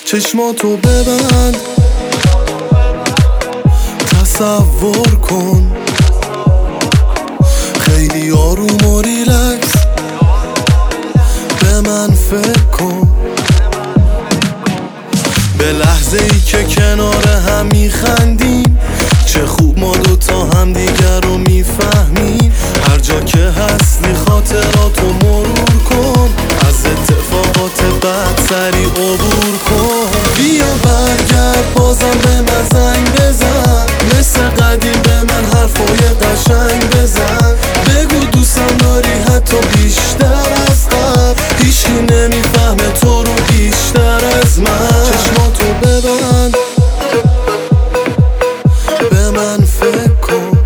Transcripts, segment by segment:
چشماتو ببند، تصور کن، خیلی آروم و ریلکس به من فکر کن. به لحظه ای که کنار هم میخندیم، چه خوب ما دوتا هم دیگر رو میفهمیم. هر جا که هستی خاطراتو مرور کن، از اتفاقات بد سریع عبور کن. بیا برگرد بازم به من زنگ بزن، مثل قدیم به من حرفای قشنگ بزن. بگو دوستم داری حتی بیشتر از قبل، هیچی نمیفهمه تو رو بیشتر از من. چشماتو ببند، به من فکر کن.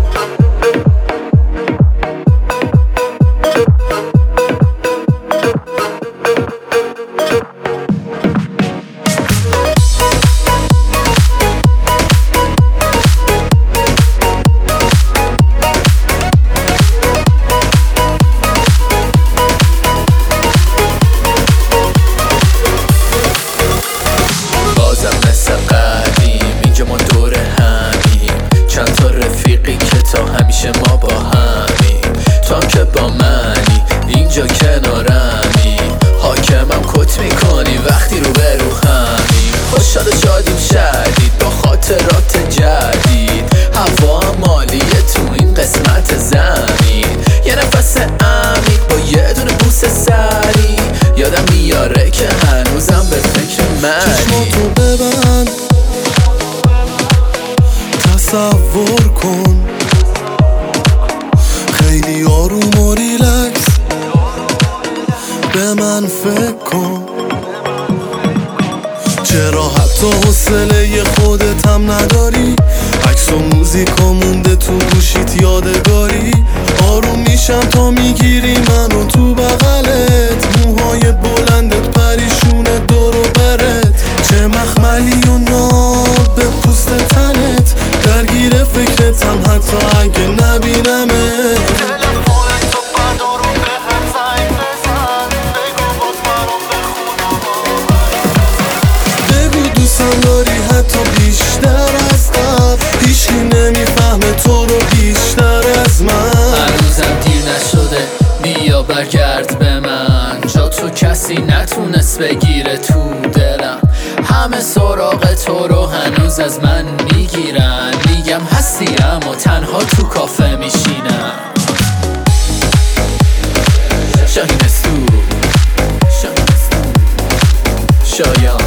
همیشه ما با همیم، تو هم که با منی اینجا کنارمی. حاکمم کت میکنی وقتی رو به رو همیم. خوشحال و شادیم شدید با خاطرات جدید، هوا مالیه تو این قسمت زمین. یه نفس عمیق با یه دونه بوس سری، یادم میاره که هنوزم به فکر منی. چشماتو ببند، تصور کن، خیلی آروم و ریلکس به من فکر کن. چرا حتی حوصله خودت هم نداری؟ عکس و موزیکا مونده تو گوشیت یادگاری. آروم میشم تا میگیری منو تو بغلت، موهای بلندت پریشونه دور و برت. چه مخملی و ناب به پوست تنت، درگیر فکرتم حتی اگه نبینمت. داری حتی بیشتر از قبل، هیچی نمیفهمه تو رو بیشتر از من. هنوزم دیر نشده، بیا برگرد به من. جا تو کسی نتونست بگیره تو دلم، همه سراغ تو رو هنوز از من میگیرن. میگم هستی اما تنها تو کافه میشینم. شاهین استو شایان